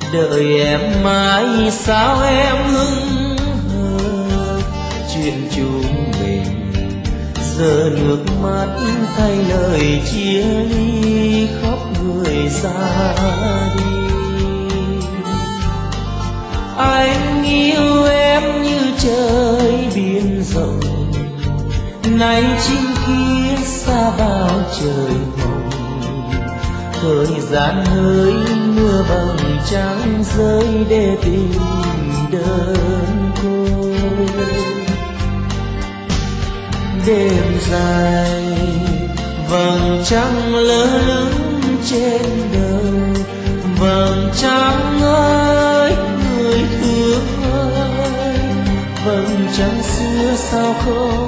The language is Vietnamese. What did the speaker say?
đợi em mãi sao em hững hờ. Chuyện chúng mình giờ nước mắt thay lời chia ly, khóc người ra đi. Anh yêu em như trời biển rộng, nay chim kia xa bao trời mộng. Thời gian hơi mưa bằng trắng rơi để tình đơn côi. Đêm dài vầng trăng lơ lửng trên đời, vầng trăng ơi người thương ơi, vầng trăng xưa sao không